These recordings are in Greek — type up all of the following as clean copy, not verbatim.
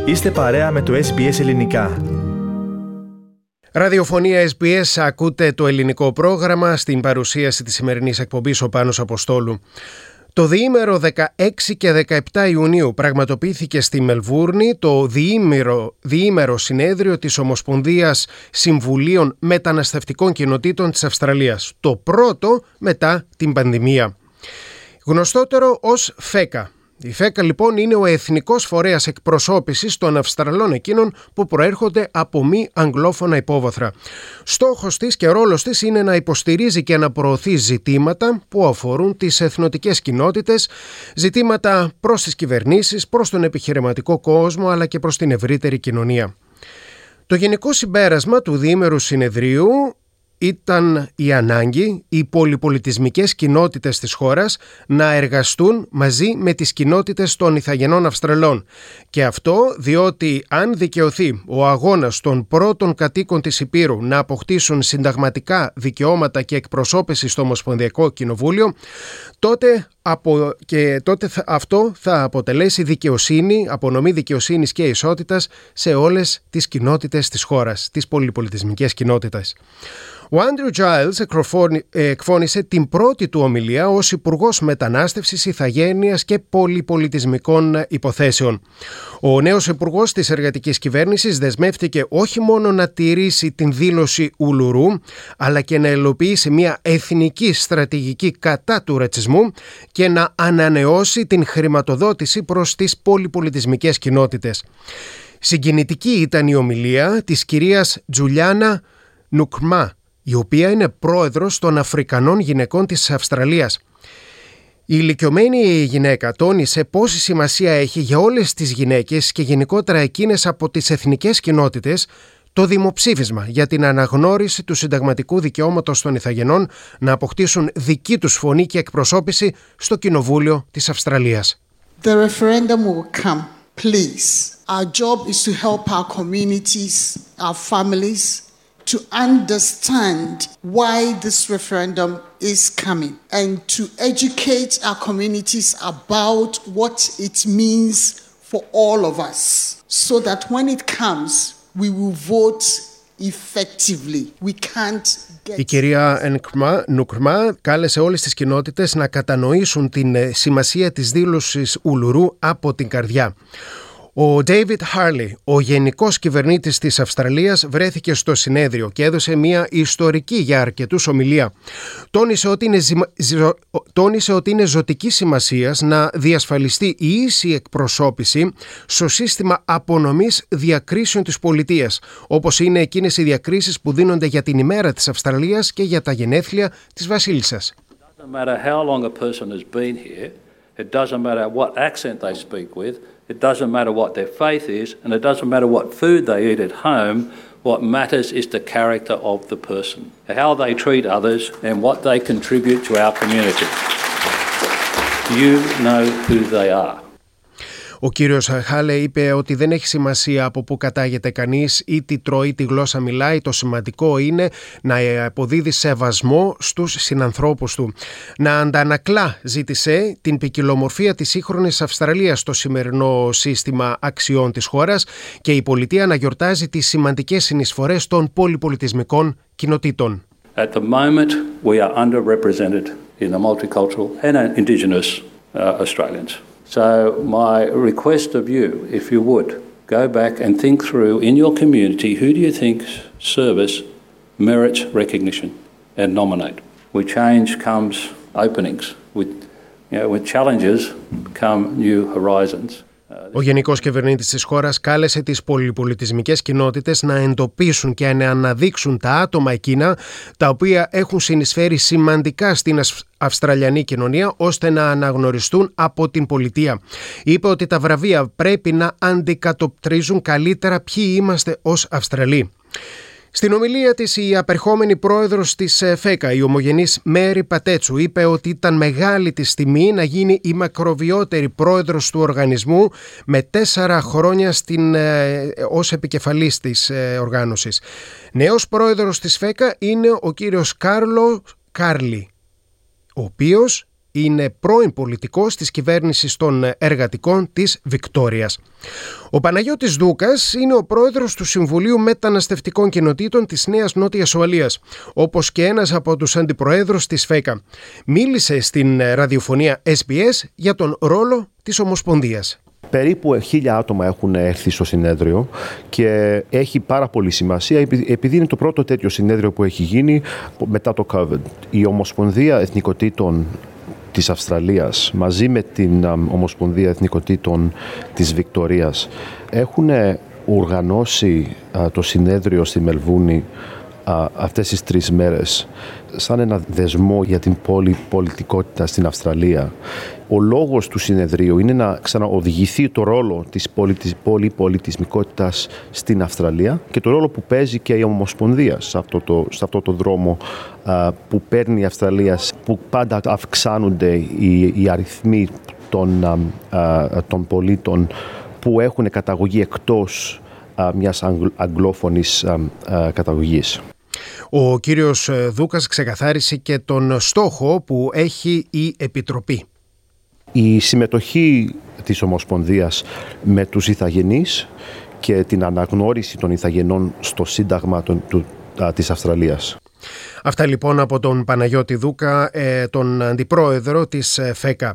Είστε παρέα με το SBS Ελληνικά. Ραδιοφωνία SBS, ακούτε το ελληνικό πρόγραμμα. Στην παρουσίαση της σημερινής εκπομπής ο Πάνος Αποστόλου. Το διήμερο 16 και 17 Ιουνίου πραγματοποιήθηκε στη Μελβούρνη το διήμερο συνέδριο της Ομοσπονδίας Συμβουλίων Μεταναστευτικών Κοινοτήτων της Αυστραλίας. Το πρώτο μετά την πανδημία. Γνωστότερο ως ΦΕΚΑ. Η ΦΕΚΑ λοιπόν είναι ο εθνικός φορέας εκπροσώπησης των Αυστραλών εκείνων που προέρχονται από μη αγγλόφωνα υπόβαθρα. Στόχος της και ρόλος της είναι να υποστηρίζει και να προωθεί ζητήματα που αφορούν τις εθνοτικές κοινότητες, ζητήματα προς τις κυβερνήσεις, προς τον επιχειρηματικό κόσμο αλλά και προς την ευρύτερη κοινωνία. Το γενικό συμπέρασμα του διήμερου συνεδρίου ήταν η ανάγκη οι πολυπολιτισμικές κοινότητες της χώρας να εργαστούν μαζί με τις κοινότητες των ηθαγενών Αυστραλών. Και αυτό διότι αν δικαιωθεί ο αγώνας των πρώτων κατοίκων της Ηπείρου να αποκτήσουν συνταγματικά δικαιώματα και εκπροσώπηση στο Ομοσπονδιακό Κοινοβούλιο, τότε αυτό θα αποτελέσει δικαιοσύνη, απονομή δικαιοσύνης και ισότητας σε όλες τις κοινότητες της χώρας, τις πολυπολιτισμικές κοινότητες. Ο Άντριου Τζάιλς εκφώνησε την πρώτη του ομιλία ως Υπουργός Μετανάστευσης, Ηθαγένειας και Πολυπολιτισμικών Υποθέσεων. Ο νέος Υπουργός της Εργατικής Κυβέρνησης δεσμεύτηκε όχι μόνο να τηρήσει την δήλωση Ουλουρού, αλλά και να υλοποιήσει μια εθνική στρατηγική κατά του ρατσισμού και να ανανεώσει την χρηματοδότηση προς τις πολυπολιτισμικές κοινότητες. Συγκινητική ήταν η ομιλία της κυρίας Τζουλιάνα Νουκμά, η οποία είναι πρόεδρος των Αφρικανών Γυναικών της Αυστραλίας. Η ηλικιωμένη γυναίκα τόνισε πόση σημασία έχει για όλες τις γυναίκες και γενικότερα εκείνες από τις εθνικές κοινότητες το δημοψήφισμα για την αναγνώριση του συνταγματικού δικαιώματος των ηθαγενών να αποκτήσουν δική τους φωνή και εκπροσώπηση στο Κοινοβούλιο της Αυστραλίας. The referendum will come, please. Our job is to help our communities, our families, to understand why this referendum is coming and to educate our communities about what it means for all of us so that when it comes we will vote effectively. We can't get... Η κυρία Νουκμά κάλεσε όλες τις κοινότητες να κατανοήσουν την σημασία της δήλωσης Ουλουρού από την καρδιά. Ο David Harley, ο γενικός κυβερνήτης της Αυστραλίας, βρέθηκε στο συνέδριο και έδωσε μια ιστορική για αρκετούς ομιλία. Τόνισε ότι είναι ζωτικής σημασίας να διασφαλιστεί η ίση εκπροσώπηση στο σύστημα απονομής διακρίσεων της πολιτείας, όπως είναι εκείνες οι διακρίσεις που δίνονται για την ημέρα της Αυστραλίας και για τα γενέθλια της Βασίλισσας. It doesn't matter what their faith is, and it doesn't matter what food they eat at home. What matters is the character of the person, how they treat others, and what they contribute to our community. You know who they are. Ο κύριος Χάλε είπε ότι δεν έχει σημασία από πού κατάγεται κανείς ή τι τρώει, τι γλώσσα μιλάει. Το σημαντικό είναι να αποδίδει σεβασμό στους συνανθρώπους του. Να αντανακλά, ζήτησε, την ποικιλομορφία της σύγχρονης Αυστραλίας στο σημερινό σύστημα αξιών της χώρας και η πολιτεία να γιορτάζει τις σημαντικές συνεισφορές των πολυπολιτισμικών κοινοτήτων. At the moment we are underrepresented in the multicultural and Indigenous Australians. So my request of you, if you would, go back and think through in your community, who do you think's service merits recognition and nominate? With change comes openings. With challenges come new horizons. Ο Γενικός Κυβερνήτης της χώρας κάλεσε τις πολυπολιτισμικές κοινότητες να εντοπίσουν και να αναδείξουν τα άτομα εκείνα τα οποία έχουν συνεισφέρει σημαντικά στην Αυστραλιανή κοινωνία ώστε να αναγνωριστούν από την πολιτεία. Είπε ότι τα βραβεία πρέπει να αντικατοπτρίζουν καλύτερα ποιοι είμαστε ως Αυστραλοί. Στην ομιλία της η απερχόμενη πρόεδρος της ΦΕΚΑ, η ομογενής Μέρι Πατέτσου, είπε ότι ήταν μεγάλη της τιμή να γίνει η μακροβιότερη πρόεδρος του οργανισμού με 4 χρόνια ως επικεφαλής της οργάνωσης. Νέος πρόεδρος της ΦΕΚΑ είναι ο κύριος Κάρλο Κάρλι, ο οποίος είναι πρώην πολιτικός της κυβέρνησης των εργατικών της Βικτόριας. Ο Παναγιώτης Δούκας είναι ο πρόεδρος του Συμβουλίου Μεταναστευτικών Κοινοτήτων της Νέας Νότιας Ουαλίας, όπως και ένας από τους αντιπροέδρους της ΦΕΚΑ. Μίλησε στην ραδιοφωνία SBS για τον ρόλο της Ομοσπονδίας. Περίπου 1.000 άτομα έχουν έρθει στο συνέδριο και έχει πάρα πολύ σημασία επειδή είναι το πρώτο τέτοιο συνέδριο που έχει γίνει μετά το COVID. Η Ομοσπονδία Εθνικοτήτων της Αυστραλίας μαζί με την Ομοσπονδία Εθνικοτήτων της Βικτορίας έχουν οργανώσει το συνέδριο στη Μελβούρνη αυτές τις 3 μέρες σαν ένα δεσμό για την πολυπολιτικότητα στην Αυστραλία. Ο λόγος του συνεδρίου είναι να ξαναοδηγηθεί το ρόλο της πολυπολιτισμικότητας στην Αυστραλία και το ρόλο που παίζει και η Ομοσπονδία σε αυτό το δρόμο που παίρνει η Αυστραλία, που πάντα αυξάνονται οι αριθμοί των πολίτων που έχουν καταγωγή εκτός μιας αγγλόφωνης καταγωγής. Ο κύριος Δούκας ξεκαθάρισε και τον στόχο που έχει η Επιτροπή. Η συμμετοχή της Ομοσπονδίας με τους ηθαγενείς και την αναγνώριση των ηθαγενών στο Σύνταγμα της Αυστραλίας. Αυτά λοιπόν από τον Παναγιώτη Δούκα, τον αντιπρόεδρο της ΦΕΚΑ.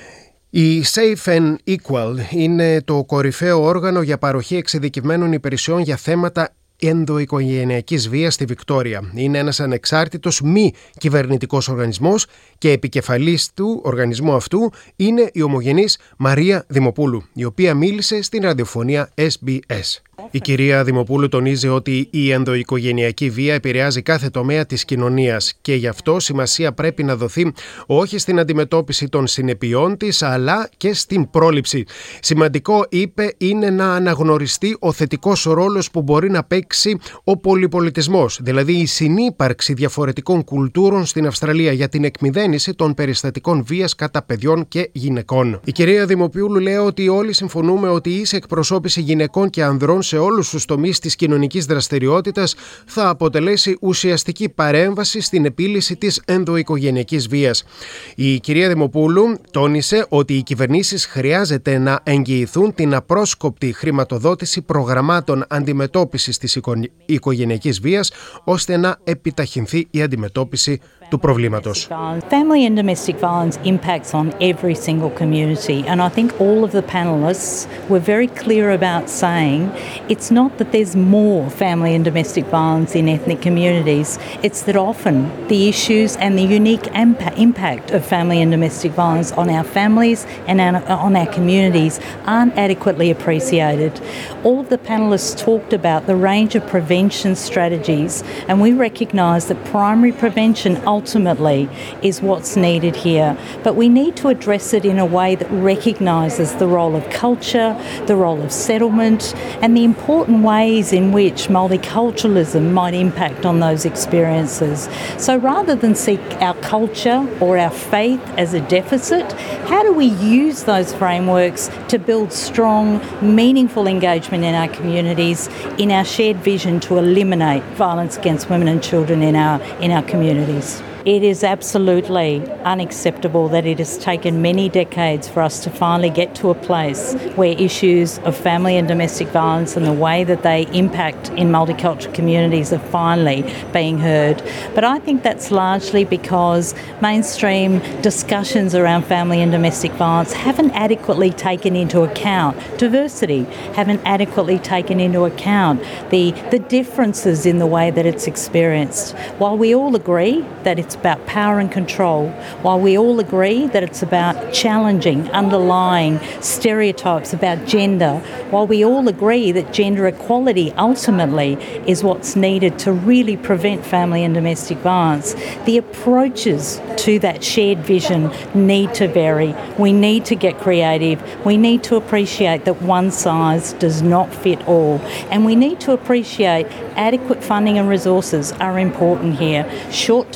Η Safe and Equal είναι το κορυφαίο όργανο για παροχή εξειδικευμένων υπηρεσιών για θέματα ενδοοικογενειακής βίας στη Βικτόρια. Είναι ένας ανεξάρτητος μη κυβερνητικός οργανισμός και επικεφαλής του οργανισμού αυτού είναι η ομογενής Μαρία Δημοπούλου, η οποία μίλησε στην ραδιοφωνία SBS. Η κυρία Δημοπούλου τονίζει ότι η ενδοοικογενειακή βία επηρεάζει κάθε τομέα της κοινωνίας και γι' αυτό σημασία πρέπει να δοθεί όχι στην αντιμετώπιση των συνεπειών της, αλλά και στην πρόληψη. Σημαντικό, είπε, είναι να αναγνωριστεί ο θετικός ρόλος που μπορεί να παίξει ο πολυπολιτισμός, δηλαδή η συνύπαρξη διαφορετικών κουλτούρων στην Αυστραλία για την εκμηδένιση των περιστατικών βίας κατά παιδιών και γυναικών. Η κυρία Δημοπούλου λέει ότι όλοι συμφωνούμε ότι η ίση εκπροσώπηση γυναικών και ανδρών σε όλους τους τομείς της κοινωνικής δραστηριότητας θα αποτελέσει ουσιαστική παρέμβαση στην επίλυση της ενδοοικογενειακής βίας. Η κυρία Δημοπούλου τόνισε ότι οι κυβερνήσεις χρειάζεται να εγγυηθούν την απρόσκοπτη χρηματοδότηση προγραμμάτων αντιμετώπισης της οικογενειακής βίας, ώστε να επιταχυνθεί η αντιμετώπιση του προβλήματος. Family and domestic violence impacts on every single community, and I think all of the panellists were very clear about saying it's not that there's more family and domestic violence in ethnic communities, it's that often the issues and the unique impact of family and domestic violence on our families and on our communities aren't adequately appreciated. All of the panellists talked about the range of prevention strategies, and we recognise that primary prevention ultimately is what's needed here. But we need to address it in a way that recognises the role of culture, the role of settlement, and the important ways in which multiculturalism might impact on those experiences. So rather than seek our culture or our faith as a deficit, how do we use those frameworks to build strong, meaningful engagement in our communities, in our shared vision to eliminate violence against women and children in our communities? It is absolutely unacceptable that it has taken many decades for us to finally get to a place where issues of family and domestic violence and the way that they impact in multicultural communities are finally being heard. But I think that's largely because mainstream discussions around family and domestic violence haven't adequately taken into account diversity, haven't adequately taken into account the differences in the way that it's experienced. While we all agree that it's about power and control, while we all agree that it's about challenging underlying stereotypes about gender, while we all agree that gender equality ultimately is what's needed to really prevent family and domestic violence, the approaches to that shared vision need to vary. We need to get creative. We need to appreciate that one size does not fit all. And we need to appreciate adequate funding and resources are important here. Short-term funding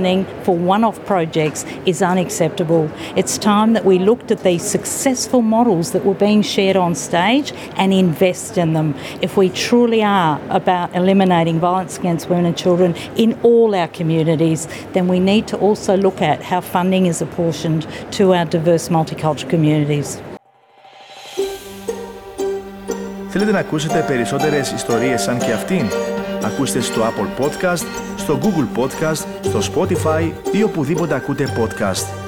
funding for one-off projects is unacceptable. It's time that we looked at these successful models that were being shared on stage and invest in them. If we truly are about eliminating violence against women and children in all our communities, then we need to also look at how funding is apportioned to our diverse multicultural communities. Θέλετε να ακούσετε περισσότερες ιστορίες σαν και αυτήν? Ακούστε στο Apple Podcast, στο Google Podcast, στο Spotify ή οπουδήποτε ακούτε podcast.